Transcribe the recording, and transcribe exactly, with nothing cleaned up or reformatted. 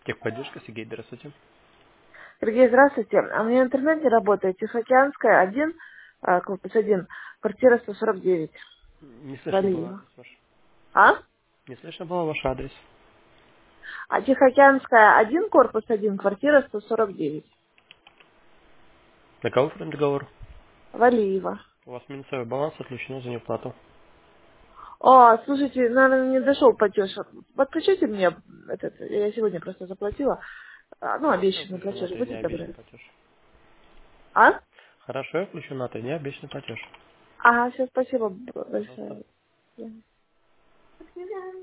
Техподдержка, Сергей, здравствуйте. Сергей, здравствуйте. А у меня интернет не работает. Тихоокеанская, один, а, корпус один, квартира сто сорок девять, Не слышно был Валиева. адрес ваш. А? Не слышно было ваш адрес. А Тихоокеанская, один, корпус один, квартира сто сорок девять, На кого оформлен договор? Валиева. У вас минусовой баланс отключено за неуплату. О, слушайте, наверное, не дошел платеж. Подключите мне этот, я сегодня просто заплатила, а, ну, Я обещанный включу на платеж, три дня будьте обещанный добры. платеж. А? Хорошо, я включу на три дня обещанный платеж. Ага, все, спасибо Пожалуйста. большое.